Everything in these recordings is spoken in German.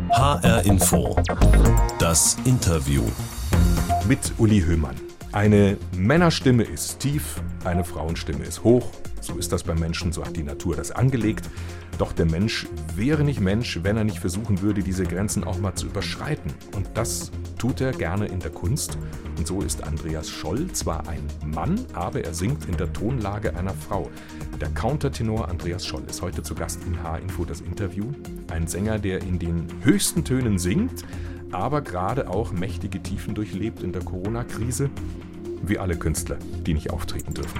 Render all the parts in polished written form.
HR Info, das Interview. Mit Uli Hoemann. Eine Männerstimme ist tief, eine Frauenstimme ist hoch. So ist das beim Menschen, so hat die Natur das angelegt. Doch der Mensch wäre nicht Mensch, wenn er nicht versuchen würde, diese Grenzen auch mal zu überschreiten. Und das tut er gerne in der Kunst. Und so ist Andreas Scholl zwar ein Mann, aber er singt in der Tonlage einer Frau. Der Countertenor Andreas Scholl ist heute zu Gast in H-Info, das Interview. Ein Sänger, der in den höchsten Tönen singt, aber gerade auch mächtige Tiefen durchlebt in der Corona-Krise, wie alle Künstler, die nicht auftreten dürfen.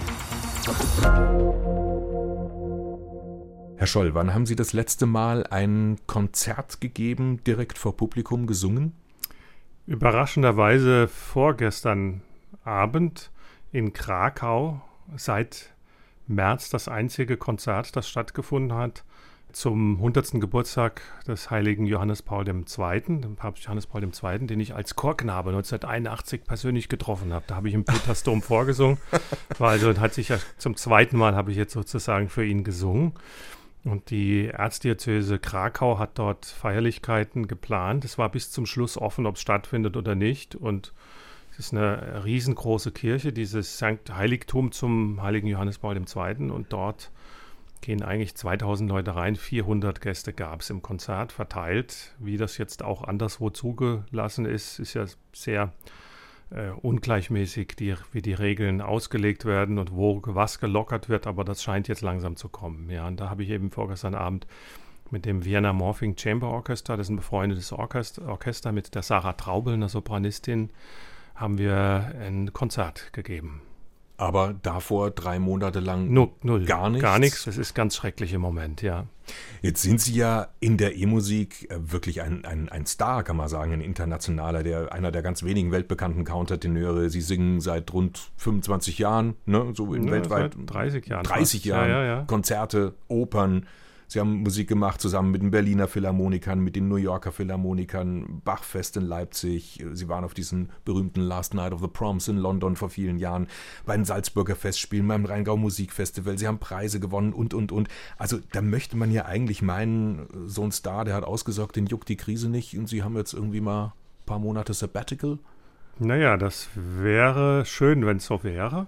Herr Scholl, wann haben Sie das letzte Mal ein Konzert gegeben, direkt vor Publikum gesungen? Überraschenderweise vorgestern Abend in Krakau, seit März das einzige Konzert, das stattgefunden hat, zum 100. Geburtstag des heiligen Johannes Paul II., dem Papst Johannes Paul II., den ich als Chorknabe 1981 persönlich getroffen habe. Da habe ich im Petersdom vorgesungen. Zum zweiten Mal habe ich jetzt sozusagen für ihn gesungen. Und die Erzdiözese Krakau hat dort Feierlichkeiten geplant. Es war bis zum Schluss offen, ob es stattfindet oder nicht. Und es ist eine riesengroße Kirche, dieses Heiligtum zum heiligen Johannes Paul II. Und dort gehen eigentlich 2000 Leute rein, 400 Gäste gab es im Konzert verteilt. Wie das jetzt auch anderswo zugelassen ist, ist ja sehr ungleichmäßig, wie die Regeln ausgelegt werden und wo was gelockert wird, aber das scheint jetzt langsam zu kommen. Ja, und da habe ich eben vorgestern Abend mit dem Vienna Morphing Chamber Orchestra, das ist ein befreundetes Orchester mit der Sarah Traubel, einer Sopranistin, haben wir ein Konzert gegeben. Aber davor 3 Monate lang null, gar nichts? Gar nichts, das ist ganz schrecklich im Moment, ja. Jetzt sind Sie ja in der E-Musik wirklich ein Star, kann man sagen, ein internationaler, einer der ganz wenigen weltbekannten Countertenöre. Sie singen seit rund 25 Jahren, ne, so weltweit. Seit 30 Jahren. 30 Jahren, ja. Konzerte, Opern. Sie haben Musik gemacht zusammen mit den Berliner Philharmonikern, mit den New Yorker Philharmonikern, Bachfest in Leipzig. Sie waren auf diesen berühmten Last Night of the Proms in London vor vielen Jahren, bei den Salzburger Festspielen, beim Rheingau Musikfestival. Sie haben Preise gewonnen und. Also da möchte man ja eigentlich meinen, so ein Star, der hat ausgesorgt, den juckt die Krise nicht und Sie haben jetzt irgendwie mal ein paar Monate Sabbatical? Naja, das wäre schön, wenn es so wäre.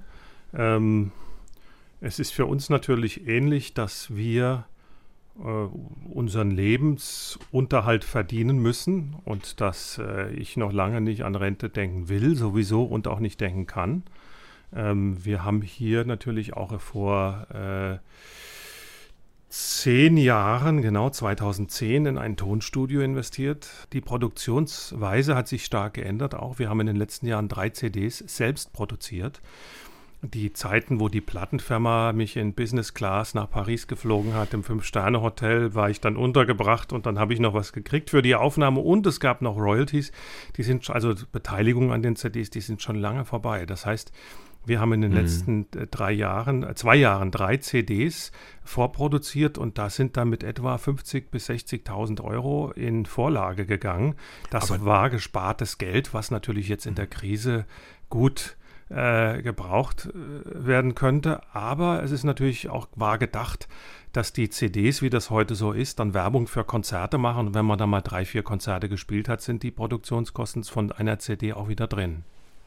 Es ist für uns natürlich ähnlich, dass wir unseren Lebensunterhalt verdienen müssen und dass ich noch lange nicht an Rente denken will, sowieso und auch nicht denken kann. Wir haben hier natürlich auch vor 10 Jahren, genau 2010, in ein Tonstudio investiert. Die Produktionsweise hat sich stark geändert auch. Wir haben in den letzten Jahren 3 CDs selbst produziert. Die Zeiten, wo die Plattenfirma mich in Business Class nach Paris geflogen hat, im 5-Sterne-Hotel, war ich dann untergebracht und dann habe ich noch was gekriegt für die Aufnahme und es gab noch Royalties. Beteiligung an den CDs, die sind schon lange vorbei. Das heißt, wir haben in den letzten 2 Jahren 3 CDs vorproduziert und da sind dann mit etwa 50.000 bis 60.000 Euro in Vorlage gegangen. Das war gespartes Geld, was natürlich jetzt in der Krise gut gebraucht werden könnte. Aber es ist natürlich auch wahr gedacht, dass die CDs, wie das heute so ist, dann Werbung für Konzerte machen. Und wenn man dann mal 3, 4 Konzerte gespielt hat, sind die Produktionskosten von einer CD auch wieder drin.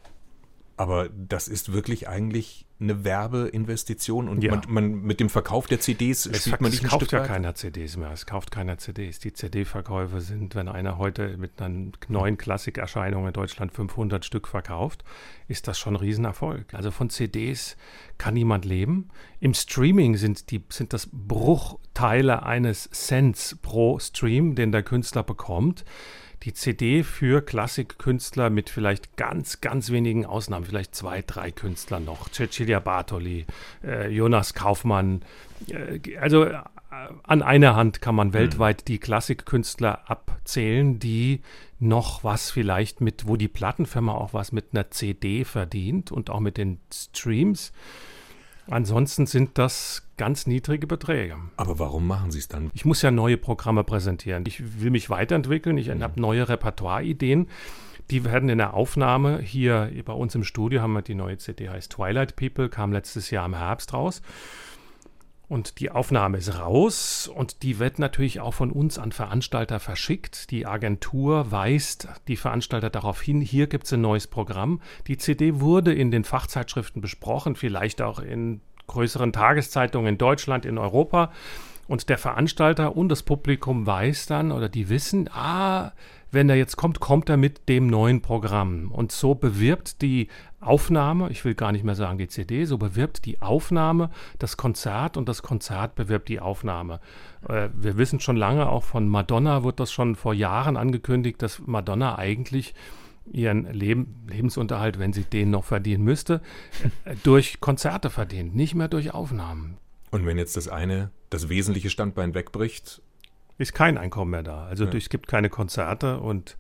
Aber das ist wirklich eigentlich eine Werbeinvestition und man mit dem Verkauf der CDs spielt man nicht ein Stück weit? Es kauft ja keiner CDs mehr, es kauft keiner CDs. Die CD-Verkäufe sind, wenn einer heute mit einer neuen Klassikerscheinung in Deutschland 500 Stück verkauft, ist das schon ein Riesenerfolg. Also von CDs kann niemand leben. Im Streaming sind das Bruchteile eines Cents pro Stream, den der Künstler bekommt. Die CD für Klassikkünstler mit vielleicht ganz, ganz wenigen Ausnahmen, vielleicht 2, 3 Künstler noch, Cecilia Bartoli, Jonas Kaufmann, also an einer Hand kann man weltweit die Klassikkünstler abzählen, die noch was vielleicht wo die Plattenfirma auch was mit einer CD verdient und auch mit den Streams. Ansonsten sind das ganz niedrige Beträge. Aber warum machen Sie es dann? Ich muss ja neue Programme präsentieren. Ich will mich weiterentwickeln. Ich habe neue Repertoire-Ideen. Die werden in der Aufnahme hier bei uns im Studio, haben wir die neue CD, heißt Twilight People, kam letztes Jahr im Herbst raus. Und die Aufnahme ist raus und die wird natürlich auch von uns an Veranstalter verschickt. Die Agentur weist die Veranstalter darauf hin, hier gibt es ein neues Programm. Die CD wurde in den Fachzeitschriften besprochen, vielleicht auch in größeren Tageszeitungen in Deutschland, in Europa. Und der Veranstalter und das Publikum weiß dann oder die wissen, wenn er jetzt kommt, kommt er mit dem neuen Programm. Und so bewirbt die Aufnahme, ich will gar nicht mehr sagen die CD, so bewirbt die Aufnahme das Konzert und das Konzert bewirbt die Aufnahme. Wir wissen schon lange, auch von Madonna wird das schon vor Jahren angekündigt, dass Madonna eigentlich ihren Lebensunterhalt, wenn sie den noch verdienen müsste, durch Konzerte verdient, nicht mehr durch Aufnahmen. Und wenn jetzt das wesentliche Standbein wegbricht? Ist kein Einkommen mehr da. Also es gibt keine Konzerte und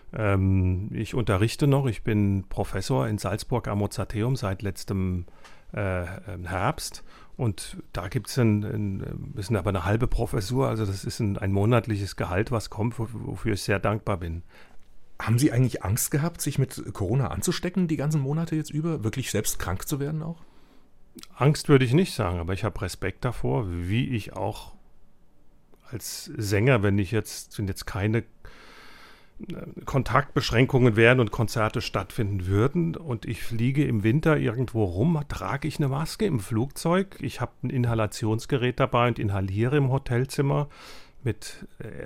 ich unterrichte noch. Ich bin Professor in Salzburg am Mozarteum seit letztem Herbst und da gibt es ist aber eine halbe Professur, also das ist ein monatliches Gehalt, was kommt, wofür ich sehr dankbar bin. Haben Sie eigentlich Angst gehabt, sich mit Corona anzustecken, die ganzen Monate jetzt über? Wirklich selbst krank zu werden auch? Angst würde ich nicht sagen, aber ich habe Respekt davor, wie ich auch als Sänger, wenn jetzt keine Kontaktbeschränkungen wären und Konzerte stattfinden würden und ich fliege im Winter irgendwo rum, trage ich eine Maske im Flugzeug. Ich habe ein Inhalationsgerät dabei und inhaliere im Hotelzimmer mit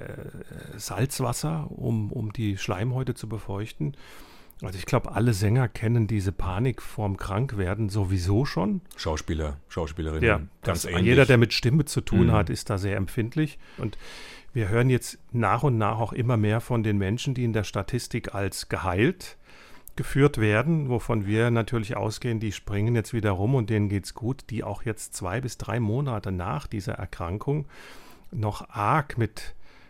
Salzwasser, um die Schleimhäute zu befeuchten. Also ich glaube, alle Sänger kennen diese Panik vorm Krankwerden sowieso schon. Schauspielerinnen, ja, ganz ähnlich. Jeder, der mit Stimme zu tun hat, ist da sehr empfindlich. Und wir hören jetzt nach und nach auch immer mehr von den Menschen, die in der Statistik als geheilt geführt werden, wovon wir natürlich ausgehen, die springen jetzt wieder rum und denen geht's gut, die auch jetzt 2 bis 3 Monate nach dieser Erkrankung noch arg mit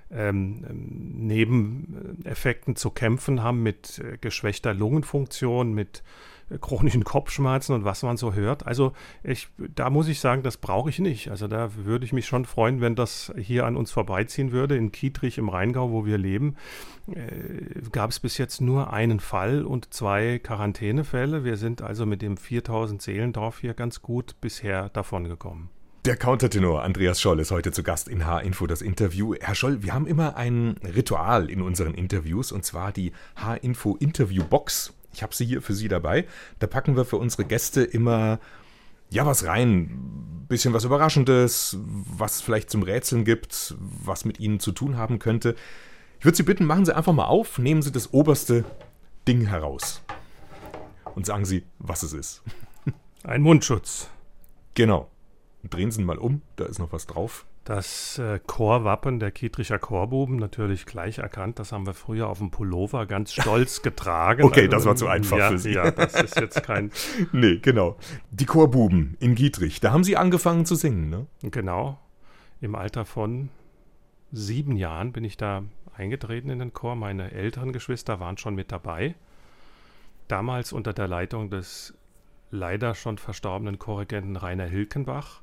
Nebeneffekten zu kämpfen haben, mit geschwächter Lungenfunktion, mit chronischen Kopfschmerzen und was man so hört. Also da muss ich sagen, das brauche ich nicht. Also da würde ich mich schon freuen, wenn das hier an uns vorbeiziehen würde. In Kietrich im Rheingau, wo wir leben, gab es bis jetzt nur einen Fall und 2 Quarantänefälle. Wir sind also mit dem 4000 Seelendorf hier ganz gut bisher davongekommen. Der Countertenor Andreas Scholl ist heute zu Gast in H-Info, das Interview. Herr Scholl, wir haben immer ein Ritual in unseren Interviews, und zwar die H-Info Interview-Box. Ich habe sie hier für Sie dabei. Da packen wir für unsere Gäste immer was rein. Bisschen was Überraschendes, was vielleicht zum Rätseln gibt, was mit Ihnen zu tun haben könnte. Ich würde Sie bitten, machen Sie einfach mal auf, nehmen Sie das oberste Ding heraus und sagen Sie, was es ist. Ein Mundschutz. Genau. Drehen Sie ihn mal um, da ist noch was drauf. Das Chorwappen der Kietricher Chorbuben, natürlich gleich erkannt. Das haben wir früher auf dem Pullover ganz stolz getragen. Okay, das war zu einfach für Sie. Ja, das ist jetzt kein... Nee, genau. Die Chorbuben in Kietrich, da haben Sie angefangen zu singen, ne? Genau. Im Alter von 7 Jahren bin ich da eingetreten in den Chor. Meine älteren Geschwister waren schon mit dabei. Damals unter der Leitung des leider schon verstorbenen Chorregenten Rainer Hilkenbach.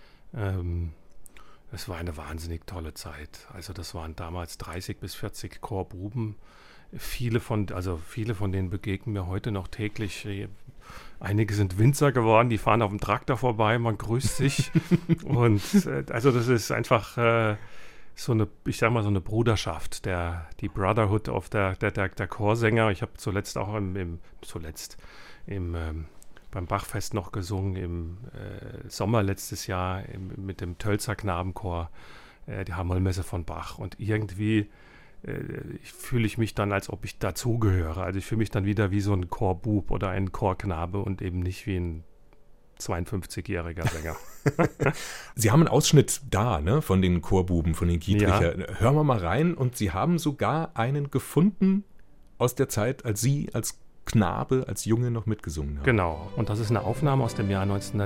Es war eine wahnsinnig tolle Zeit. Also das waren damals 30 bis 40 Chorbuben. Viele von denen begegnen mir heute noch täglich. Einige sind Winzer geworden, die fahren auf dem Traktor vorbei, man grüßt sich. Und also das ist einfach so eine Bruderschaft, die Brotherhood der Chorsänger. Ich habe zuletzt auch beim Bachfest noch gesungen, im Sommer letztes Jahr mit dem Tölzer Knabenchor, die Hammolmesse von Bach. Und irgendwie fühle ich mich dann, als ob ich dazugehöre. Also ich fühle mich dann wieder wie so ein Chorbub oder ein Chorknabe und eben nicht wie ein 52-jähriger Sänger. Sie haben einen Ausschnitt da, ne, von den Chorbuben, von den Kietricher. Ja. Hören wir mal rein. Und Sie haben sogar einen gefunden aus der Zeit, als Sie als Knabe, als Junge noch mitgesungen haben. Genau. Und das ist eine Aufnahme aus dem Jahr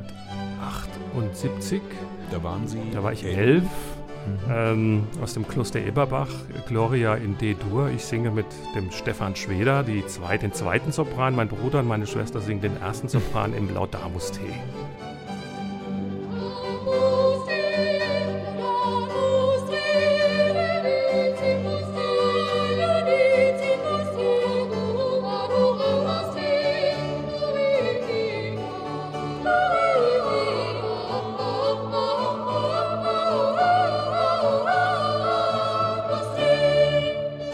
1978. Da war ich 11. Aus dem Kloster Eberbach, Gloria in D-Dur. Ich singe mit dem Stefan Schweder den zweiten Sopran. Mein Bruder und meine Schwester singen den ersten Sopran im Laudamus-Te.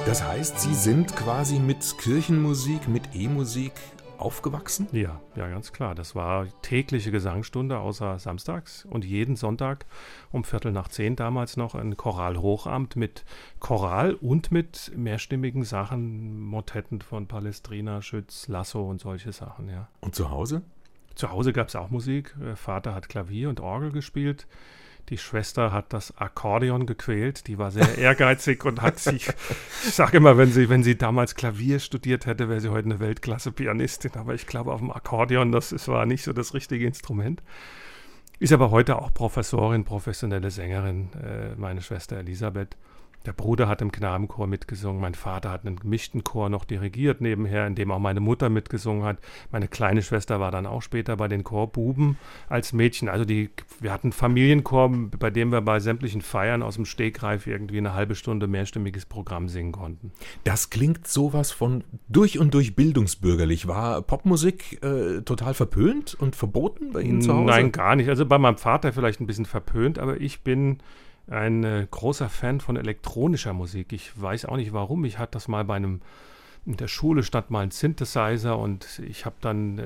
Das heißt, Sie sind quasi mit Kirchenmusik, mit E-Musik aufgewachsen? Ja, ganz klar. Das war tägliche Gesangsstunde außer samstags und jeden Sonntag um 9:15 damals noch ein Choralhochamt mit Choral und mit mehrstimmigen Sachen, Motetten von Palestrina, Schütz, Lasso und solche Sachen, ja. Und zu Hause? Zu Hause gab es auch Musik. Vater hat Klavier und Orgel gespielt. Die Schwester hat das Akkordeon gequält, die war sehr ehrgeizig und hat sich, ich sage immer, wenn sie damals Klavier studiert hätte, wäre sie heute eine Weltklasse-Pianistin, aber ich glaube auf dem Akkordeon, war nicht so das richtige Instrument. Ist aber heute auch Professorin, professionelle Sängerin, meine Schwester Elisabeth. Der Bruder hat im Knabenchor mitgesungen, mein Vater hat einen gemischten Chor noch dirigiert nebenher, in dem auch meine Mutter mitgesungen hat. Meine kleine Schwester war dann auch später bei den Chorbuben als Mädchen. Also wir hatten einen Familienchor, bei dem wir bei sämtlichen Feiern aus dem Stegreif irgendwie eine halbe Stunde mehrstimmiges Programm singen konnten. Das klingt sowas von durch und durch bildungsbürgerlich. War Popmusik total verpönt und verboten bei Ihnen zu Hause? Nein, gar nicht. Also bei meinem Vater vielleicht ein bisschen verpönt, aber ich bin ein großer Fan von elektronischer Musik. Ich weiß auch nicht warum. Ich hatte das mal in der Schule stand mal ein Synthesizer und ich habe dann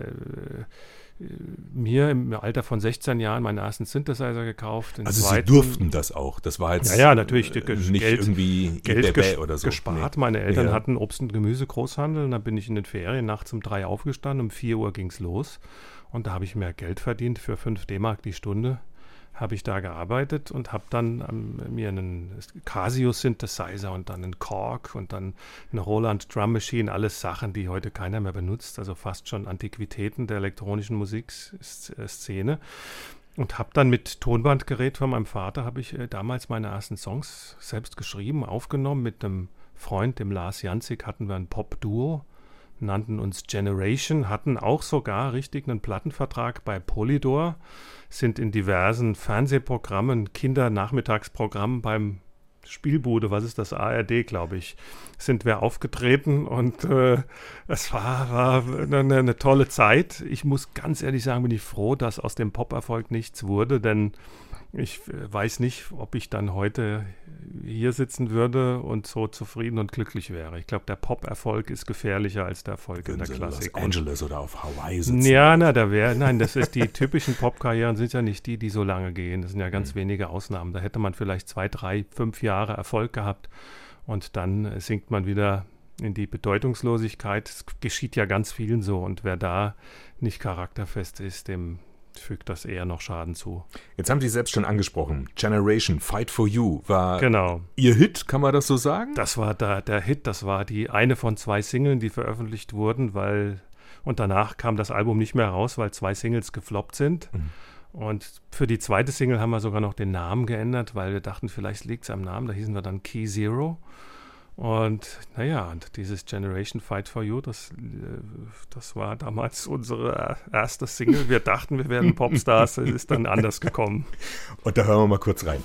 mir im Alter von 16 Jahren meinen ersten Synthesizer gekauft. Also Sie durften das auch? Das war jetzt ja, natürlich nicht Geld, irgendwie Geld oder so gespart. Nee. Meine Eltern hatten Obst- und Gemüsegroßhandel und dann bin ich in den Ferien nachts um 3 aufgestanden, um 4 Uhr ging es los und da habe ich mehr Geld verdient für 5 D-Mark die Stunde. Habe ich da gearbeitet und habe dann mir einen Casio-Synthesizer und dann einen Korg und dann eine Roland Drum Machine, alles Sachen, die heute keiner mehr benutzt, also fast schon Antiquitäten der elektronischen Musikszene. Und habe dann mit Tonbandgerät von meinem Vater, habe ich damals meine ersten Songs selbst geschrieben, aufgenommen. Mit einem Freund, dem Lars Janzig, hatten wir ein Pop-Duo, nannten uns Generation, hatten auch sogar richtig einen Plattenvertrag bei Polydor, sind in diversen Fernsehprogrammen, Kindernachmittagsprogrammen beim Spielbude, was ist das, ARD, glaube ich, sind wir aufgetreten und es war eine tolle Zeit. Ich muss ganz ehrlich sagen, bin ich froh, dass aus dem Pop-Erfolg nichts wurde, denn ich weiß nicht, ob ich dann heute hier sitzen würde und so zufrieden und glücklich wäre. Ich glaube, der Pop-Erfolg ist gefährlicher als der Erfolg in der Klassik. Los Angeles oder auf Hawaii sitzen. Ja, nein, das ist die typischen Pop-Karrieren sind ja nicht die so lange gehen. Das sind ja ganz wenige Ausnahmen. Da hätte man vielleicht 2, 3, 5 Jahre Erfolg gehabt und dann sinkt man wieder in die Bedeutungslosigkeit. Es geschieht ja ganz vielen so und wer da nicht charakterfest ist, dem fügt das eher noch Schaden zu. Jetzt haben Sie selbst schon angesprochen, Generation, Fight for You war genau Ihr Hit, kann man das so sagen? Das war der Hit, das war die eine von 2 Singles, die veröffentlicht wurden, und danach kam das Album nicht mehr raus, weil 2 Singles gefloppt sind. Und für die zweite Single haben wir sogar noch den Namen geändert, weil wir dachten, vielleicht liegt es am Namen, da hießen wir dann Key Zero. Und und dieses Generation Fight for You, das war damals unsere erste Single. Wir dachten, wir wären Popstars, es ist dann anders gekommen. Und da hören wir mal kurz rein.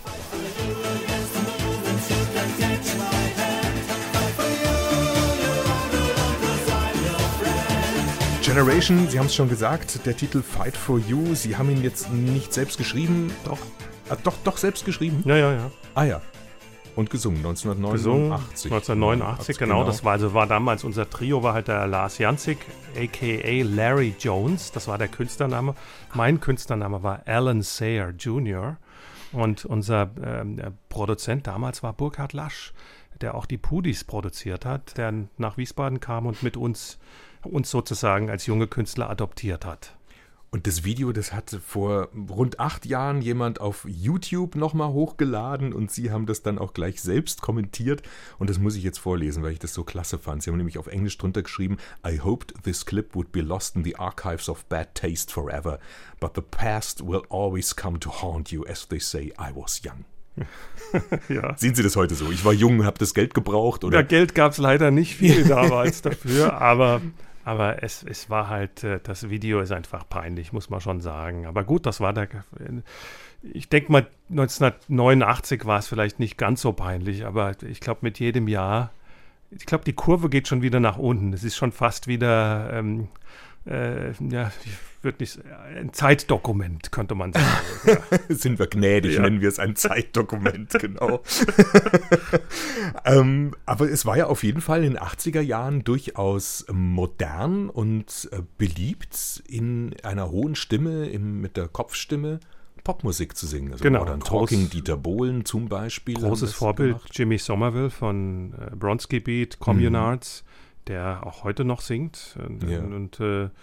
Generation, Sie haben es schon gesagt, der Titel Fight for You, Sie haben ihn jetzt nicht selbst geschrieben. Doch selbst geschrieben? Ja. Ah ja. Und gesungen, 1989. 1989, genau. Das war damals unser Trio, war halt der Lars Janzig, a.k.a. Larry Jones. Das war der Künstlername. Mein Künstlername war Alan Sayer Jr. Und unser Produzent damals war Burkhard Lasch, der auch die Pudis produziert hat, der nach Wiesbaden kam und mit uns sozusagen als junge Künstler adoptiert hat. Und das Video, das hat vor rund 8 Jahren jemand auf YouTube nochmal hochgeladen und Sie haben das dann auch gleich selbst kommentiert und das muss ich jetzt vorlesen, weil ich das so klasse fand. Sie haben nämlich auf Englisch drunter geschrieben: I hoped this clip would be lost in the archives of bad taste forever, but the past will always come to haunt you, as they say, I was young. Ja. Sehen Sie das heute so? Ich war jung und habe das Geld gebraucht? Oder? Ja, Geld gab es leider nicht viel damals dafür, aber es war halt, das Video ist einfach peinlich, muss man schon sagen. Aber gut, das war ich denke mal, 1989 war es vielleicht nicht ganz so peinlich, aber ich glaube, mit jedem Jahr, die Kurve geht schon wieder nach unten. Es ist schon fast wieder wird nicht, ein Zeitdokument, könnte man sagen. Ja. Sind wir gnädig, nennen wir es ein Zeitdokument, genau. Aber es war ja auf jeden Fall in den 80er Jahren durchaus modern und beliebt, in einer hohen Stimme, mit der Kopfstimme, Popmusik zu singen. Also genau, Modern Talking, Dieter Bohlen zum Beispiel. Großes Vorbild, gemacht. Jimmy Somerville von Bronski Beat, Communards, der auch heute noch singt und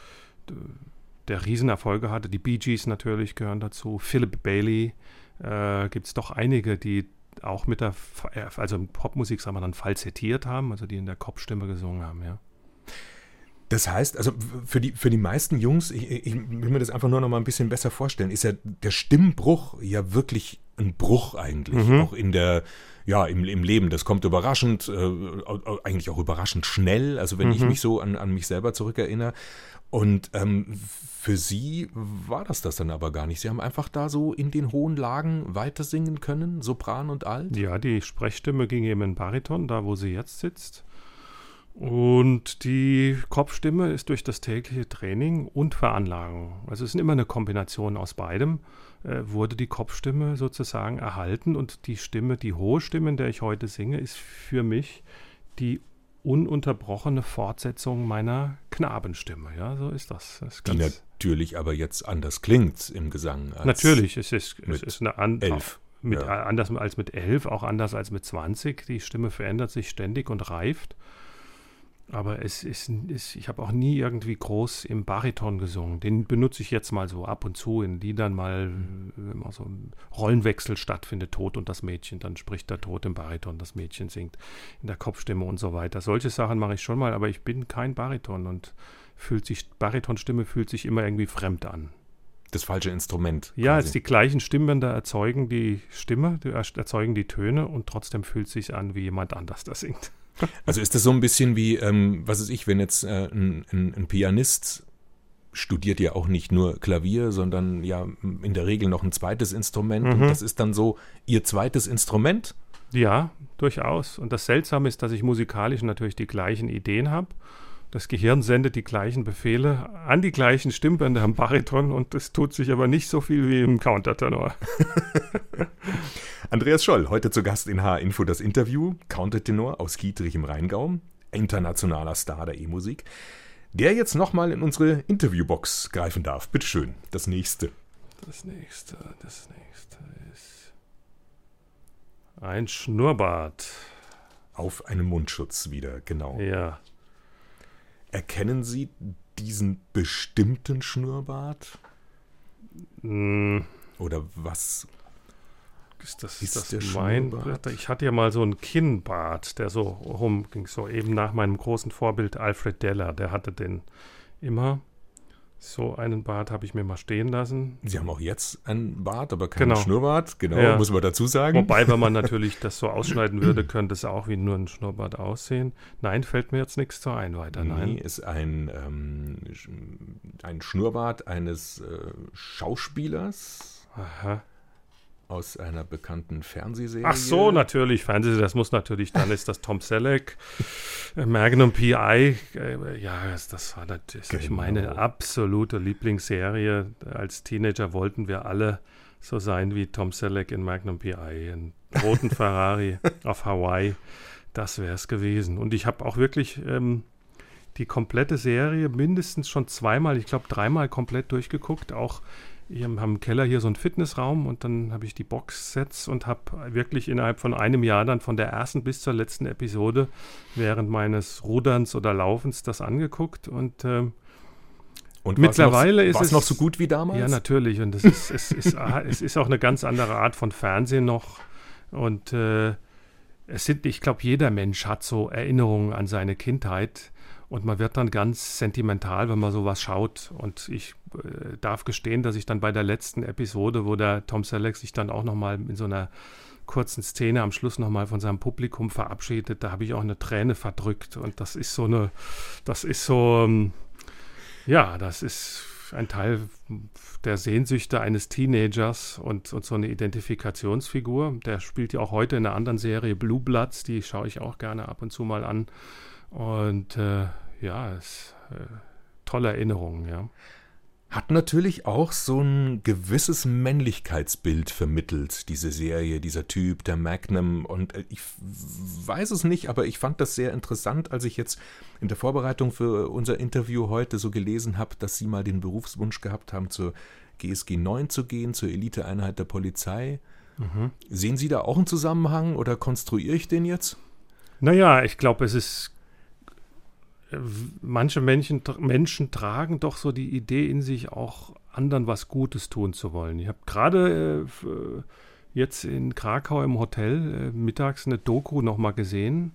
der Riesenerfolge hatte. Die Bee Gees natürlich gehören dazu. Philip Bailey, gibt es doch einige, die auch mit also Popmusik, sagen wir dann, falsettiert haben, also die in der Kopfstimme gesungen haben, ja. Das heißt, also für die meisten Jungs, ich will mir das einfach nur noch mal ein bisschen besser vorstellen, ist ja der Stimmbruch ja wirklich ein Bruch eigentlich, auch in im Leben. Das kommt überraschend, eigentlich auch überraschend schnell, also wenn ich mich so an mich selber zurückerinnere. Und für Sie war das dann aber gar nicht. Sie haben einfach da so in den hohen Lagen weiter singen können, Sopran und Alt? Ja, die Sprechstimme ging eben in Bariton, da wo sie jetzt sitzt. Und die Kopfstimme ist durch das tägliche Training und Veranlagung, also es ist immer eine Kombination aus beidem, wurde die Kopfstimme sozusagen erhalten und die Stimme, die hohe Stimme, in der ich heute singe, ist für mich die ununterbrochene Fortsetzung meiner Knabenstimme. Ja, so ist das. Die natürlich aber jetzt anders klingt im Gesang. Natürlich, es ist eine 11. Anders als mit 11, auch anders als mit 20. Die Stimme verändert sich ständig und reift. Aber ich habe auch nie irgendwie groß im Bariton gesungen. Den benutze ich jetzt mal so ab und zu in Liedern mal, wenn mal so ein Rollenwechsel stattfindet, Tod und das Mädchen, dann spricht der Tod im Bariton, das Mädchen singt in der Kopfstimme und so weiter. Solche Sachen mache ich schon mal, aber ich bin kein Bariton und Baritonstimme fühlt sich immer irgendwie fremd an. Das falsche Instrument. Ja, jetzt die gleichen Stimmbänder erzeugen die Stimme, erzeugen die Töne und trotzdem fühlt es sich an, wie jemand anders das singt. Also ist das so ein bisschen wie, was weiß ich, wenn jetzt ein Pianist studiert ja auch nicht nur Klavier, sondern ja in der Regel noch ein zweites Instrument und das ist dann so Ihr zweites Instrument? Ja, durchaus. Und das Seltsame ist, dass ich musikalisch natürlich die gleichen Ideen habe. Das Gehirn sendet die gleichen Befehle an die gleichen Stimmbänder am Bariton und es tut sich aber nicht so viel wie im Countertenor. Andreas Scholl, heute zu Gast in H-Info das Interview, Countertenor aus Kietrich im Rheingau, internationaler Star der E-Musik, der jetzt nochmal in unsere Interviewbox greifen darf. Bitteschön, das nächste. Das nächste ist ein Schnurrbart. Auf einem Mundschutz wieder, genau. Ja. Erkennen Sie diesen bestimmten Schnurrbart? Oder was ist das mein? Ich hatte ja mal so einen Kinnbart, der so rumging, so eben nach meinem großen Vorbild Alfred Deller. Der hatte den immer. So einen Bart habe ich mir mal stehen lassen. Sie haben auch jetzt einen Bart, aber keinen Schnurrbart. Genau, ja. Muss man dazu sagen. Wobei, wenn man natürlich das so ausschneiden würde, könnte es auch wie nur ein Schnurrbart aussehen. Nein, fällt mir jetzt nichts zu ein weiter. Nein, ist ein Schnurrbart eines Schauspielers. Aha. Aus einer bekannten Fernsehserie. Ach so, natürlich, Fernsehserie, das muss natürlich, dann ist das Tom Selleck, Magnum P.I., das war natürlich meine absolute Lieblingsserie. Als Teenager wollten wir alle so sein wie Tom Selleck in Magnum P.I., einen roten Ferrari auf Hawaii, das wäre es gewesen. Und ich habe auch wirklich die komplette Serie mindestens schon zweimal, ich glaube 3-mal komplett durchgeguckt, auch wir haben im Keller hier so einen Fitnessraum und dann habe ich die Boxsets und habe wirklich innerhalb von einem Jahr dann von der ersten bis zur letzten Episode während meines Ruderns oder Laufens das angeguckt und mittlerweile ist es noch so gut wie damals? Ja, natürlich, und es ist auch eine ganz andere Art von Fernsehen noch und ich glaube, jeder Mensch hat so Erinnerungen an seine Kindheit. Und man wird dann ganz sentimental, wenn man sowas schaut. Und ich darf gestehen, dass ich dann bei der letzten Episode, wo der Tom Selleck sich dann auch nochmal in so einer kurzen Szene am Schluss nochmal von seinem Publikum verabschiedet, da habe ich auch eine Träne verdrückt. Und das ist ein Teil der Sehnsüchte eines Teenagers und so eine Identifikationsfigur. Der spielt ja auch heute in einer anderen Serie, Blue Bloods, die schaue ich auch gerne ab und zu mal an. Und tolle Erinnerungen, ja. Hat natürlich auch so ein gewisses Männlichkeitsbild vermittelt, diese Serie, dieser Typ, der Magnum. Und ich weiß es nicht, aber ich fand das sehr interessant, als ich jetzt in der Vorbereitung für unser Interview heute so gelesen habe, dass Sie mal den Berufswunsch gehabt haben, zur GSG 9 zu gehen, zur Eliteeinheit der Polizei. Mhm. Sehen Sie da auch einen Zusammenhang oder konstruiere ich den jetzt? Naja, ich glaube, manche Menschen tragen doch so die Idee in sich, auch anderen was Gutes tun zu wollen. Ich habe gerade jetzt in Krakau im Hotel mittags eine Doku nochmal gesehen.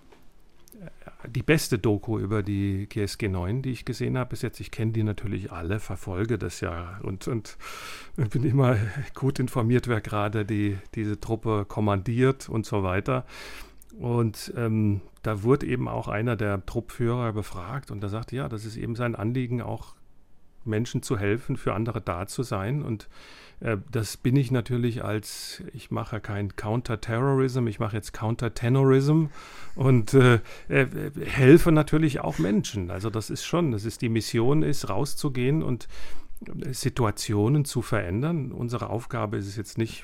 Die beste Doku über die GSG 9, die ich gesehen habe bis jetzt. Ich kenne die natürlich alle, verfolge das ja und bin immer gut informiert, wer gerade diese Truppe kommandiert und so weiter. Und da wurde eben auch einer der Truppführer befragt und der sagte, ja, das ist eben sein Anliegen, auch Menschen zu helfen, für andere da zu sein. Und das bin ich natürlich ich mache kein Counter-Terrorism, ich mache jetzt Counter-Tenorism und helfe natürlich auch Menschen. Also die Mission ist, rauszugehen und Situationen zu verändern. Unsere Aufgabe ist es jetzt nicht,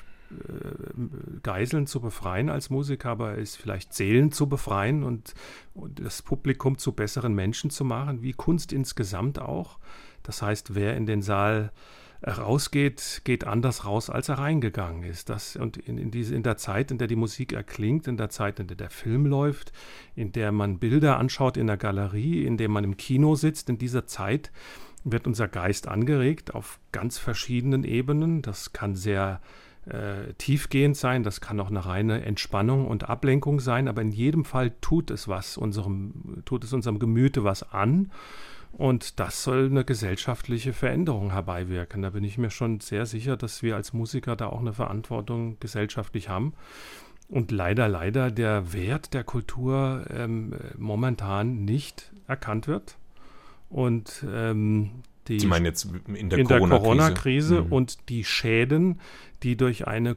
Geiseln zu befreien als Musiker, aber ist vielleicht Seelen zu befreien und das Publikum zu besseren Menschen zu machen, wie Kunst insgesamt auch. Das heißt, wer in den Saal rausgeht, geht anders raus, als er reingegangen ist. Und in der Zeit, in der die Musik erklingt, in der Zeit, in der der Film läuft, in der man Bilder anschaut in der Galerie, in der man im Kino sitzt, in dieser Zeit wird unser Geist angeregt auf ganz verschiedenen Ebenen. Das kann sehr tiefgehend sein, das kann auch eine reine Entspannung und Ablenkung sein, aber in jedem Fall tut es unserem Gemüte was an und das soll eine gesellschaftliche Veränderung herbeiwirken. Da bin ich mir schon sehr sicher, dass wir als Musiker da auch eine Verantwortung gesellschaftlich haben und leider der Wert der Kultur momentan nicht erkannt wird und Sie meinen jetzt in der Corona-Krise und die Schäden, die durch eine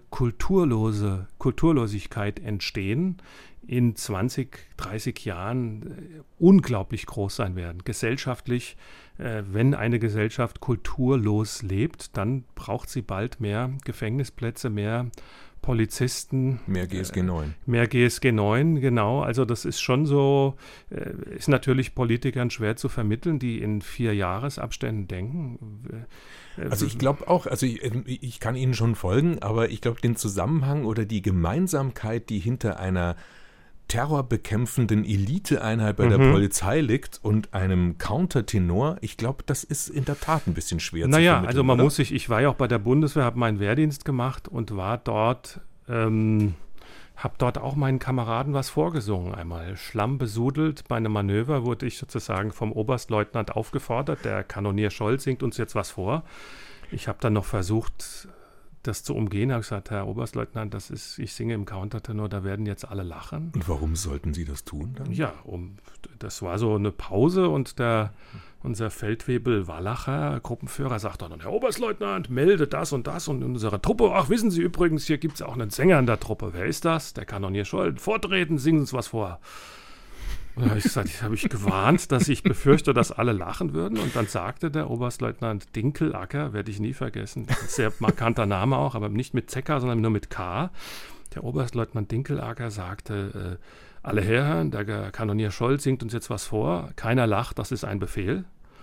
Kulturlosigkeit entstehen, in 20, 30 Jahren unglaublich groß sein werden. Gesellschaftlich, wenn eine Gesellschaft kulturlos lebt, dann braucht sie bald mehr Gefängnisplätze, mehr Polizisten. Mehr GSG 9. Mehr GSG 9, genau. Also das ist schon so, ist natürlich Politikern schwer zu vermitteln, die in 4-Jahresabständen denken. Also ich glaube auch, ich kann Ihnen schon folgen, aber ich glaube den Zusammenhang oder die Gemeinsamkeit, die hinter einer terrorbekämpfenden Eliteeinheit bei der Polizei liegt und einem Countertenor, ich glaube, das ist in der Tat ein bisschen schwer zu vermitteln. Naja, also ich war ja auch bei der Bundeswehr, habe meinen Wehrdienst gemacht und war dort, habe dort auch meinen Kameraden was vorgesungen einmal. Schlambesudelt bei einem Manöver wurde ich sozusagen vom Oberstleutnant aufgefordert, der Kanonier Scholl singt uns jetzt was vor. Ich habe dann noch versucht, das zu umgehen, habe gesagt, Herr Oberstleutnant, ich singe im Countertenor, da werden jetzt alle lachen. Und warum sollten Sie das tun dann? Ja, das war so eine Pause und unser Feldwebel Wallacher, Gruppenführer, sagt dann, Herr Oberstleutnant, melde das und in unserer Truppe. Ach, wissen Sie übrigens, hier gibt es auch einen Sänger in der Truppe. Wer ist das? Der Kanonier Scholl. Vortreten, singen Sie uns was vor. Und dann habe ich gesagt, habe ich gewarnt, dass ich befürchte, dass alle lachen würden. Und dann sagte der Oberstleutnant Dinkelacker, werde ich nie vergessen, sehr markanter Name auch, aber nicht mit Zecker, sondern nur mit K. Der Oberstleutnant Dinkelacker sagte, alle Herren, der Kanonier Scholl singt uns jetzt was vor. Keiner lacht, das ist ein Befehl.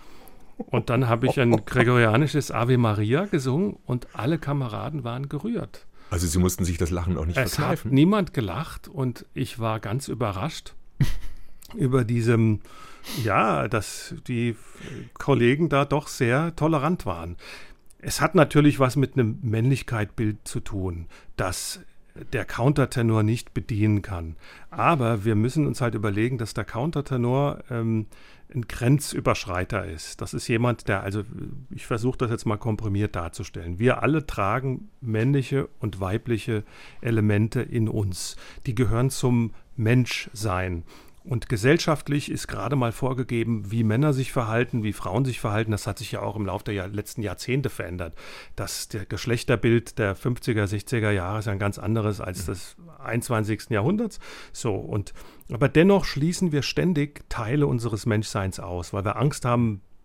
Und dann habe ich ein gregorianisches Ave Maria gesungen und alle Kameraden waren gerührt. Also Sie mussten sich das Lachen auch nicht verkneifen? Es hat niemand gelacht und ich war ganz überrascht über dass die Kollegen da doch sehr tolerant waren. Es hat natürlich was mit einem Männlichkeitsbild zu tun, das der Countertenor nicht bedienen kann. Aber wir müssen uns halt überlegen, dass der Countertenor ein Grenzüberschreiter ist. Das ist jemand, ich versuche das jetzt mal komprimiert darzustellen. Wir alle tragen männliche und weibliche Elemente in uns. Die gehören zum Menschsein. Und gesellschaftlich ist gerade mal vorgegeben, wie Männer sich verhalten, wie Frauen sich verhalten. Das hat sich ja auch im Laufe der letzten Jahrzehnte verändert. Das Geschlechterbild der 50er, 60er Jahre ist ein ganz anderes als des 21. Jahrhunderts. Aber dennoch schließen wir ständig Teile unseres Menschseins aus, weil wir Angst haben,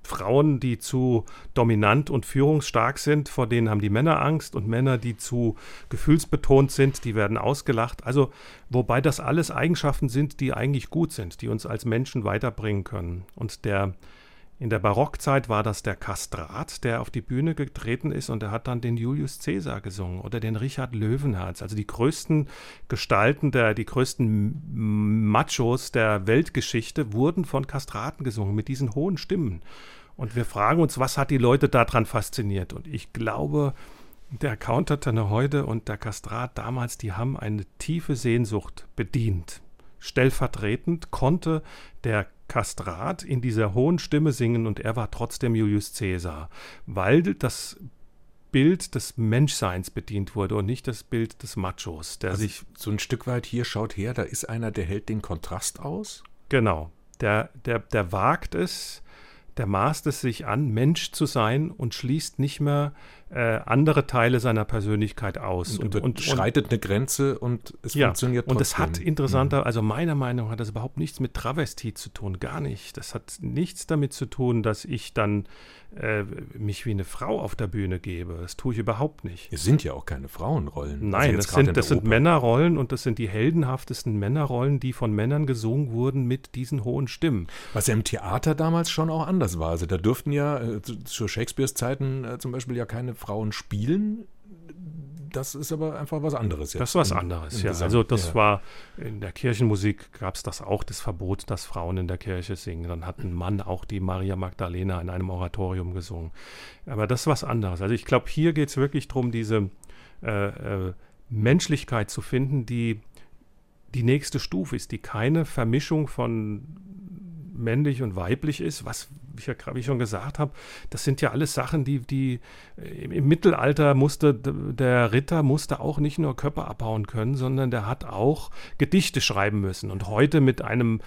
Frauen, die zu dominant und führungsstark sind, vor denen haben die Männer Angst, und Männer, die zu gefühlsbetont sind, die werden ausgelacht. Also, wobei das alles Eigenschaften sind, die eigentlich gut sind, die uns als Menschen weiterbringen können. Und in der Barockzeit war das der Kastrat, der auf die Bühne getreten ist, und er hat dann den Julius Caesar gesungen oder den Richard Löwenherz. Also die größten Gestalten, die größten Machos der Weltgeschichte wurden von Kastraten gesungen, mit diesen hohen Stimmen. Und wir fragen uns, was hat die Leute daran fasziniert? Und ich glaube, der Countertenor heute und der Kastrat damals, die haben eine tiefe Sehnsucht bedient. Stellvertretend konnte der Kastrat in dieser hohen Stimme singen, und er war trotzdem Julius Caesar, weil das Bild des Menschseins bedient wurde und nicht das Bild des Machos, der also sich... So ein Stück weit hier, schaut her, da ist einer, der hält den Kontrast aus. Genau, der wagt es, der maßt es sich an, Mensch zu sein, und schließt nicht mehr andere Teile seiner Persönlichkeit aus. Und schreitet eine Grenze, und es funktioniert trotzdem. Und es hat interessanter, also meiner Meinung nach hat das überhaupt nichts mit Travestie zu tun, gar nicht. Das hat nichts damit zu tun, dass ich dann mich wie eine Frau auf der Bühne gebe. Das tue ich überhaupt nicht. Es sind ja auch keine Frauenrollen. Nein, das sind Männerrollen, und das sind die heldenhaftesten Männerrollen, die von Männern gesungen wurden mit diesen hohen Stimmen. Was ja im Theater damals schon auch anders war. Also da durften ja zu Shakespeares Zeiten zum Beispiel ja keine Frauen spielen. Das ist aber einfach was anderes jetzt. Das ist was anderes, ja. Also das war, in der Kirchenmusik gab es das auch, das Verbot, dass Frauen in der Kirche singen. Dann hat ein Mann auch die Maria Magdalena in einem Oratorium gesungen. Aber das ist was anderes. Also ich glaube, hier geht es wirklich darum, diese Menschlichkeit zu finden, die die nächste Stufe ist, die keine Vermischung von männlich und weiblich ist, was, wie ich schon gesagt habe, das sind ja alles Sachen, die im Mittelalter der Ritter musste auch nicht nur Köpfe abhauen können, sondern der hat auch Gedichte schreiben müssen. Und heute mit einem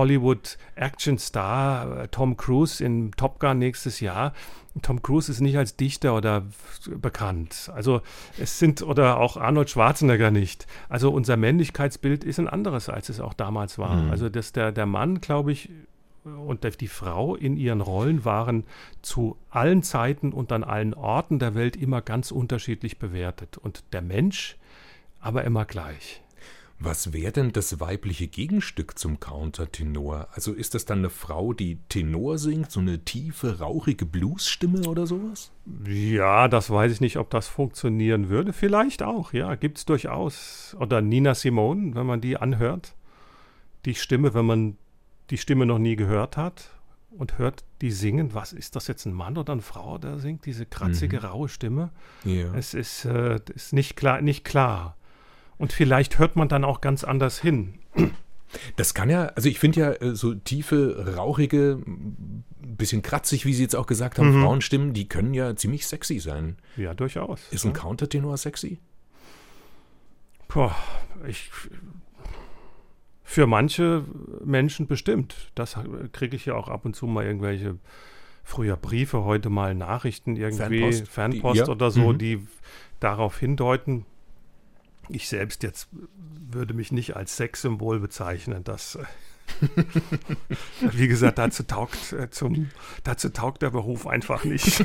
Hollywood-Action-Star, Tom Cruise in Top Gun nächstes Jahr, Tom Cruise ist nicht als Dichter oder bekannt. Also oder auch Arnold Schwarzenegger nicht. Also unser Männlichkeitsbild ist ein anderes, als es auch damals war. Mhm. Also dass der Mann, glaube ich, und die Frau in ihren Rollen waren zu allen Zeiten und an allen Orten der Welt immer ganz unterschiedlich bewertet. Und der Mensch aber immer gleich. Was wäre denn das weibliche Gegenstück zum Countertenor? Also ist das dann eine Frau, die Tenor singt, so eine tiefe, rauchige Bluesstimme oder sowas? Ja, das weiß ich nicht, ob das funktionieren würde. Vielleicht auch, ja, gibt es durchaus. Oder Nina Simone, wenn man die anhört. Die Stimme, wenn man die Stimme noch nie gehört hat und hört die singen. Was ist das jetzt, ein Mann oder eine Frau, der singt? Diese kratzige, raue Stimme. Ja. Es ist nicht klar. Und vielleicht hört man dann auch ganz anders hin. Das kann ja, also ich finde ja so tiefe, rauchige, bisschen kratzig, wie Sie jetzt auch gesagt haben, Frauenstimmen, die können ja ziemlich sexy sein. Ja, durchaus. Ist ein Countertenor sexy? Für manche Menschen bestimmt. Das kriege ich ja auch ab und zu mal irgendwelche, früher Briefe, heute mal Nachrichten, irgendwie Fanpost oder so, die darauf hindeuten. Ich selbst jetzt würde mich nicht als Sexsymbol bezeichnen. Das, wie gesagt, dazu taugt der Beruf einfach nicht.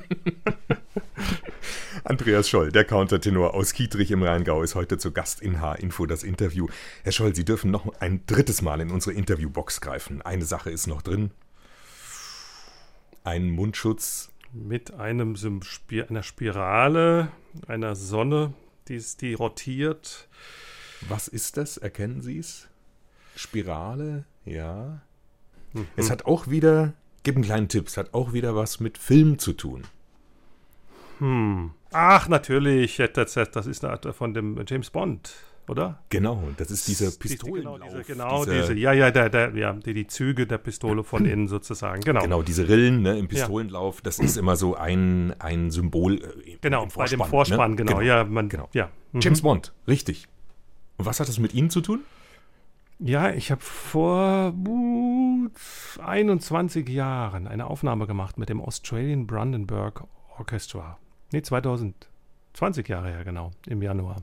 Andreas Scholl, der Countertenor aus Kietrich im Rheingau, ist heute zu Gast in H-Info, das Interview. Herr Scholl, Sie dürfen noch ein drittes Mal in unsere Interviewbox greifen. Eine Sache ist noch drin. Ein Mundschutz. Mit einer Spirale, einer Sonne, die rotiert. Was ist das? Erkennen Sie es? Spirale, ja. Es hat auch wieder, gib einen kleinen Tipp, es hat auch wieder was mit Film zu tun. Ach, natürlich, das ist von dem James Bond, oder? Genau, das ist dieser Pistolenlauf. Die Züge der Pistole von innen sozusagen, genau. Genau, diese Rillen im Pistolenlauf, das ist immer so ein Symbol genau, bei dem Vorspann, genau. Ja, ja. James Bond, richtig. Und was hat das mit Ihnen zu tun? Ja, ich habe vor 21 Jahren eine Aufnahme gemacht mit dem Australian Brandenburg Orchestra. 20 Jahre her, genau, im Januar.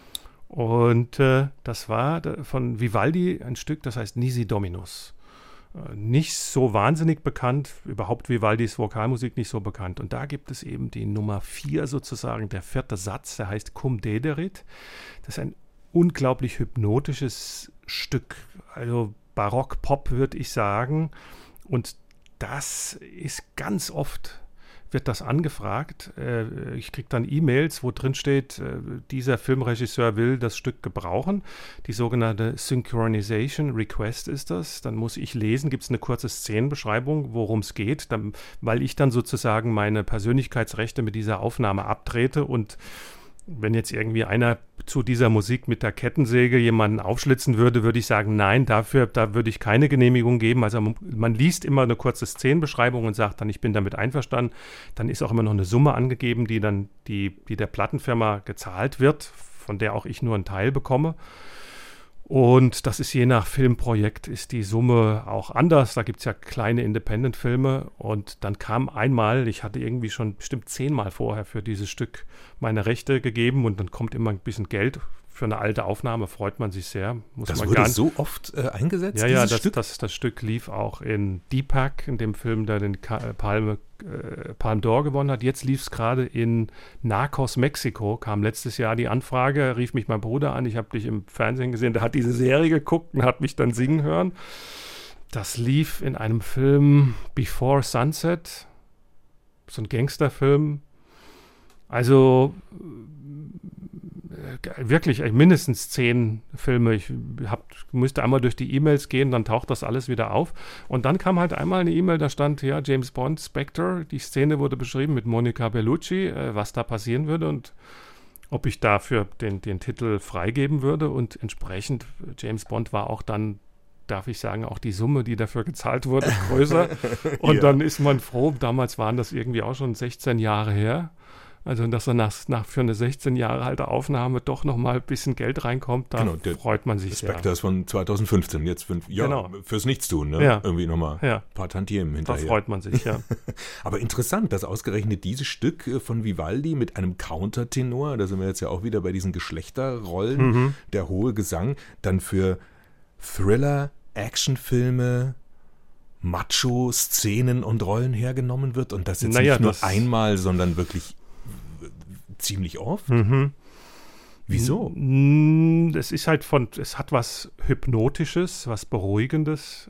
Und das war von Vivaldi ein Stück, das heißt Nisi Dominus. nicht so wahnsinnig bekannt, überhaupt Vivaldis Vokalmusik nicht so bekannt. Und da gibt es eben die Nummer 4 sozusagen, der 4. Satz, der heißt Cum Dederit. Das ist ein unglaublich hypnotisches Stück, also Barock-Pop, würde ich sagen. Und das ist ganz oft, wird das angefragt. Ich kriege dann E-Mails, wo drin steht, dieser Filmregisseur will das Stück gebrauchen. Die sogenannte Synchronization Request ist das. Dann muss ich lesen, gibt es eine kurze Szenenbeschreibung, worum es geht, weil ich dann sozusagen meine Persönlichkeitsrechte mit dieser Aufnahme abtrete. Und wenn jetzt irgendwie einer zu dieser Musik mit der Kettensäge jemanden aufschlitzen würde, würde ich sagen, nein, da würde ich keine Genehmigung geben. Also man liest immer eine kurze Szenenbeschreibung und sagt dann, ich bin damit einverstanden. Dann ist auch immer noch eine Summe angegeben, die dann die der Plattenfirma gezahlt wird, von der auch ich nur einen Teil bekomme. Und das ist je nach Filmprojekt ist die Summe auch anders. Da gibt es ja kleine Independent-Filme. Und dann kam einmal, ich hatte irgendwie schon bestimmt 10-mal vorher für dieses Stück meine Rechte gegeben. Und dann kommt immer ein bisschen Geld für eine alte Aufnahme, freut man sich sehr. Das wurde so oft eingesetzt, ja, das Stück lief auch in Deepak, in dem Film, der den Palme d'Or gewonnen hat. Jetzt lief es gerade in Narcos Mexiko, kam letztes Jahr die Anfrage, rief mich mein Bruder an, ich habe dich im Fernsehen gesehen, der hat diese Serie geguckt und hat mich dann singen hören. Das lief in einem Film Before Sunset, so ein Gangsterfilm. Also wirklich mindestens 10 Filme. Ich musste einmal durch die E-Mails gehen, dann taucht das alles wieder auf. Und dann kam halt einmal eine E-Mail, da stand, ja, James Bond, Spectre, die Szene wurde beschrieben mit Monica Bellucci, was da passieren würde und ob ich dafür den Titel freigeben würde. Und entsprechend, James Bond war auch dann, darf ich sagen, auch die Summe, die dafür gezahlt wurde, größer. Und dann ist man froh, damals waren das irgendwie auch schon 16 Jahre her. Also, dass er für eine 16 Jahre alte Aufnahme doch noch mal ein bisschen Geld reinkommt, da freut man sich sehr. Spectre ist von 2015, jetzt fürs Nichtstun, ne? Ja. Irgendwie nochmal ein paar Tantiemen hinterher. Da freut man sich, ja. Aber interessant, dass ausgerechnet dieses Stück von Vivaldi mit einem Countertenor, da sind wir jetzt ja auch wieder bei diesen Geschlechterrollen, der hohe Gesang, dann für Thriller, Actionfilme, Macho-Szenen und Rollen hergenommen wird und das jetzt nicht nur einmal, sondern wirklich ziemlich oft. Wieso? Es ist halt es hat was Hypnotisches, was Beruhigendes.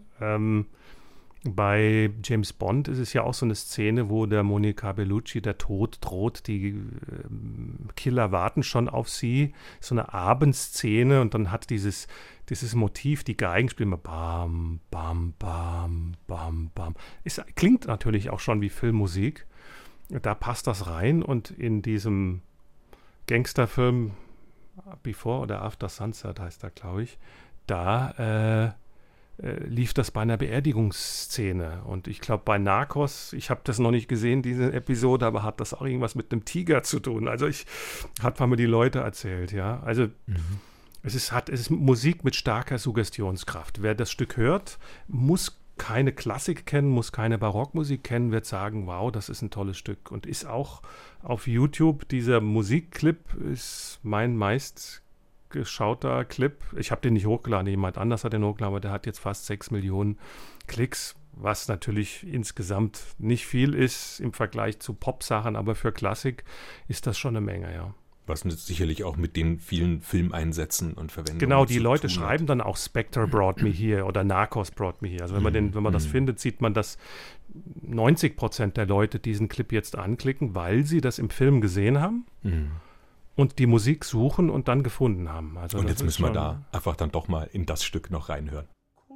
Bei James Bond ist es ja auch so eine Szene, wo der Monica Bellucci der Tod droht. Die Killer warten schon auf sie. So eine Abendszene und dann hat dieses Motiv, die Geigen spielen immer bam, bam, bam, bam, bam. Es klingt natürlich auch schon wie Filmmusik. Da passt das rein und in diesem Gangsterfilm Before oder After Sunset heißt er, glaube ich, da lief das bei einer Beerdigungsszene. Und ich glaube, bei Narcos, ich habe das noch nicht gesehen, diese Episode, aber hat das auch irgendwas mit einem Tiger zu tun. Also hat man mir die Leute erzählt, ja. Also es ist Musik mit starker Suggestionskraft. Wer das Stück hört, muss keine Klassik kennen, muss keine Barockmusik kennen, wird sagen, wow, das ist ein tolles Stück. Und ist auch auf YouTube, dieser Musikclip ist mein meistgeschauter Clip. Ich habe den nicht hochgeladen, jemand anders hat den hochgeladen, aber der hat jetzt fast 6 Millionen Klicks, was natürlich insgesamt nicht viel ist im Vergleich zu Pop-Sachen, aber für Klassik ist das schon eine Menge, ja. Was sicherlich auch mit den vielen Filmeinsätzen und Verwendungen genau, die Leute schreiben dann auch Spectre brought me here oder Narcos brought me here. Also wenn man das findet, sieht man, dass 90% der Leute diesen Clip jetzt anklicken, weil sie das im Film gesehen haben und die Musik suchen und dann gefunden haben. Also und jetzt müssen wir da einfach dann doch mal in das Stück noch reinhören.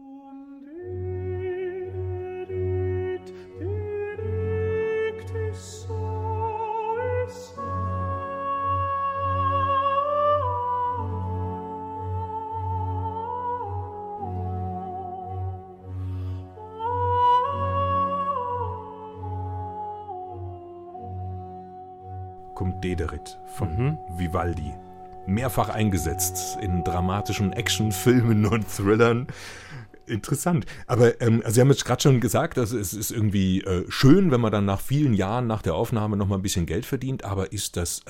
Cum Dederit von Vivaldi. Mehrfach eingesetzt in dramatischen Actionfilmen und Thrillern. Interessant. Aber Sie haben jetzt gerade schon gesagt, also es ist irgendwie schön, wenn man dann nach vielen Jahren nach der Aufnahme noch mal ein bisschen Geld verdient. Aber ist das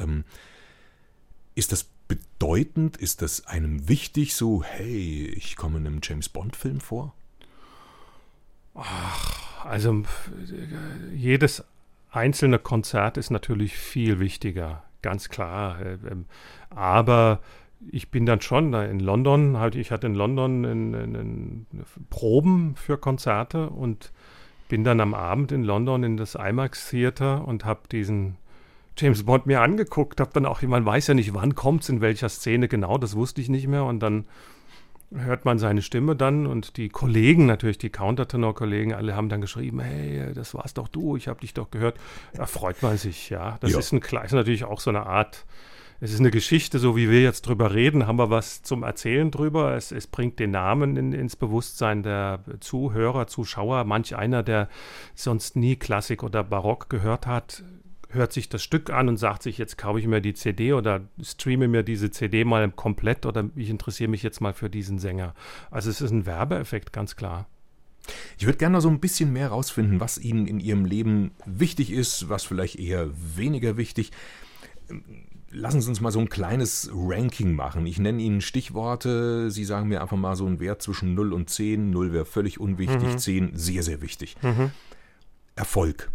bedeutend? Ist das einem wichtig? So, hey, ich komme in einem James-Bond-Film vor? Also jedes einzelne Konzert ist natürlich viel wichtiger, ganz klar. Aber ich bin dann schon in London, ich hatte in London Proben für Konzerte und bin dann am Abend in London in das IMAX Theater und habe diesen James Bond mir angeguckt, habe dann auch, man weiß ja nicht, wann kommt es, in welcher Szene genau, das wusste ich nicht mehr und dann hört man seine Stimme dann und die Kollegen natürlich, die Countertenor-Kollegen, alle haben dann geschrieben, hey, das war's doch du, ich habe dich doch gehört. Da freut man sich, ja. Das ist natürlich auch so eine Art, es ist eine Geschichte, so wie wir jetzt drüber reden, haben wir was zum Erzählen drüber. Es bringt den Namen ins Bewusstsein der Zuhörer, Zuschauer. Manch einer, der sonst nie Klassik oder Barock gehört hat, hört sich das Stück an und sagt sich, jetzt kaufe ich mir die CD oder streame mir diese CD mal komplett oder ich interessiere mich jetzt mal für diesen Sänger. Also es ist ein Werbeeffekt, ganz klar. Ich würde gerne noch so ein bisschen mehr rausfinden, was Ihnen in Ihrem Leben wichtig ist, was vielleicht eher weniger wichtig. Lassen Sie uns mal so ein kleines Ranking machen. Ich nenne Ihnen Stichworte. Sie sagen mir einfach mal so einen Wert zwischen 0 und 10. 0 wäre völlig unwichtig, 10 sehr, sehr wichtig. Erfolg.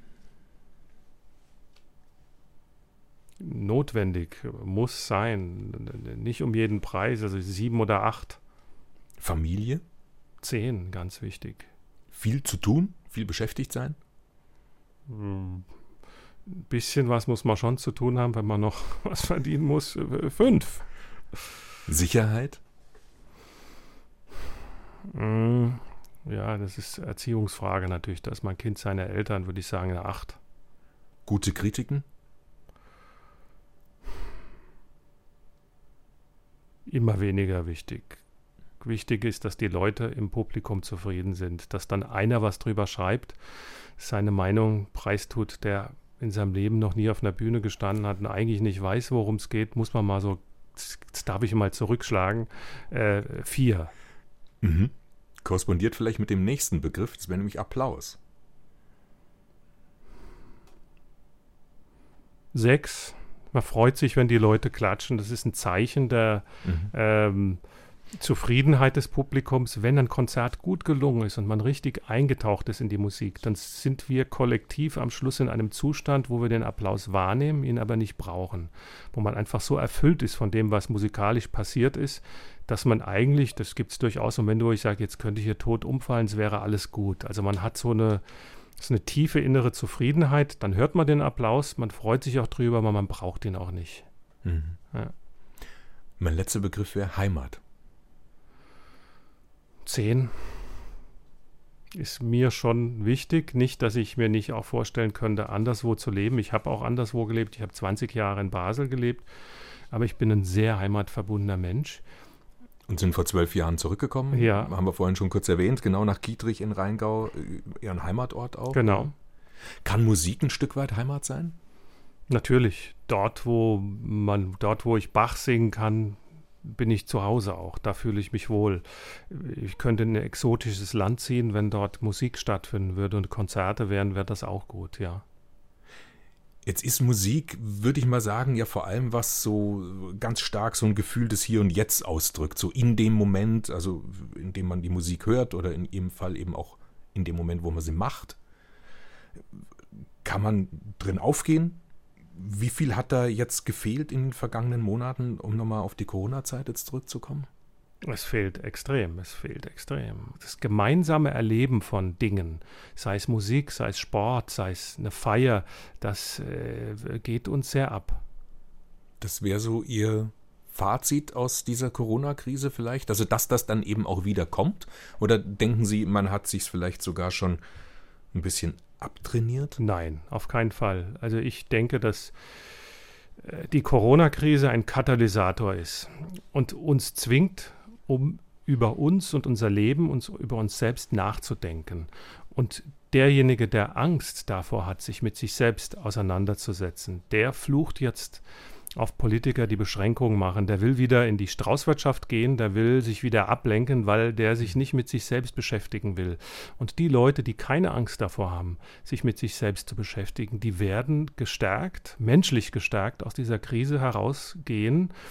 Notwendig, muss sein. Nicht um jeden Preis, also 7 oder 8. Familie. 10, ganz wichtig. Viel zu tun? Viel beschäftigt sein? Ein bisschen was muss man schon zu tun haben, wenn man noch was verdienen muss. 5. Sicherheit? Ja, das ist Erziehungsfrage natürlich. Da ist mein Kind seine Eltern, würde ich sagen, eine 8. Gute Kritiken? Immer weniger wichtig. Wichtig ist, dass die Leute im Publikum zufrieden sind, dass dann einer was drüber schreibt, seine Meinung preistut, der in seinem Leben noch nie auf einer Bühne gestanden hat und eigentlich nicht weiß, worum es geht, muss man mal so, jetzt darf ich mal zurückschlagen, 4. Korrespondiert vielleicht mit dem nächsten Begriff, das wäre nämlich Applaus. 6. Man freut sich, wenn die Leute klatschen. Das ist ein Zeichen der Zufriedenheit des Publikums. Wenn ein Konzert gut gelungen ist und man richtig eingetaucht ist in die Musik, dann sind wir kollektiv am Schluss in einem Zustand, wo wir den Applaus wahrnehmen, ihn aber nicht brauchen. Wo man einfach so erfüllt ist von dem, was musikalisch passiert ist, dass man eigentlich, das gibt es durchaus, und wenn ich sage, jetzt könnte ich hier tot umfallen, es wäre alles gut. Also man hat so eine tiefe innere Zufriedenheit, dann hört man den Applaus, man freut sich auch drüber, aber man braucht ihn auch nicht. Ja. Mein letzter Begriff wäre Heimat. 10 ist mir schon wichtig. Nicht, dass ich mir nicht auch vorstellen könnte, anderswo zu leben. Ich habe auch anderswo gelebt. Ich habe 20 Jahre in Basel gelebt, aber ich bin ein sehr heimatverbundener Mensch. Und sind vor 12 Jahren zurückgekommen. Ja. Haben wir vorhin schon kurz erwähnt, genau nach Kietrich in Rheingau, Ihren Heimatort auch. Genau. Kann Musik ein Stück weit Heimat sein? Natürlich. Dort, wo ich Bach singen kann, bin ich zu Hause auch. Da fühle ich mich wohl. Ich könnte in ein exotisches Land ziehen, wenn dort Musik stattfinden würde und Konzerte wären, wäre das auch gut, ja. Jetzt ist Musik, würde ich mal sagen, ja vor allem was so ganz stark so ein Gefühl des Hier und Jetzt ausdrückt. So in dem Moment, also in dem man die Musik hört oder in Ihrem Fall eben auch in dem Moment, wo man sie macht. Kann man drin aufgehen? Wie viel hat da jetzt gefehlt in den vergangenen Monaten, um nochmal auf die Corona-Zeit jetzt zurückzukommen? Es fehlt extrem. Das gemeinsame Erleben von Dingen, sei es Musik, sei es Sport, sei es eine Feier, das geht uns sehr ab. Das wäre so Ihr Fazit aus dieser Corona-Krise vielleicht? Also, dass das dann eben auch wieder kommt? Oder denken Sie, man hat sich vielleicht sogar schon ein bisschen abtrainiert? Nein, auf keinen Fall. Also ich denke, dass die Corona-Krise ein Katalysator ist und uns zwingt, um über uns und unser Leben, über uns selbst nachzudenken. Und derjenige, der Angst davor hat, sich mit sich selbst auseinanderzusetzen, der flucht jetzt auf Politiker, die Beschränkungen machen. Der will wieder in die Straußwirtschaft gehen, der will sich wieder ablenken, weil der sich nicht mit sich selbst beschäftigen will. Und die Leute, die keine Angst davor haben, sich mit sich selbst zu beschäftigen, die werden gestärkt, menschlich gestärkt aus dieser Krise herausgehen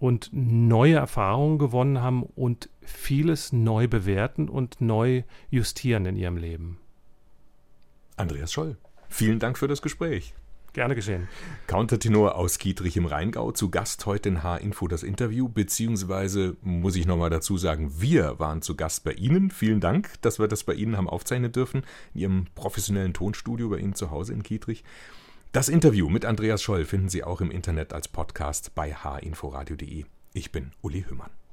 und neue Erfahrungen gewonnen haben und vieles neu bewerten und neu justieren in ihrem Leben. Andreas Scholl, vielen Dank für das Gespräch. Gerne geschehen. Countertenor aus Kietrich im Rheingau, zu Gast heute in H-Info das Interview, beziehungsweise muss ich nochmal dazu sagen, wir waren zu Gast bei Ihnen. Vielen Dank, dass wir das bei Ihnen haben aufzeichnen dürfen, in Ihrem professionellen Tonstudio bei Ihnen zu Hause in Kietrich. Das Interview mit Andreas Scholl finden Sie auch im Internet als Podcast bei hinforadio.de. Ich bin Uli Hümmern.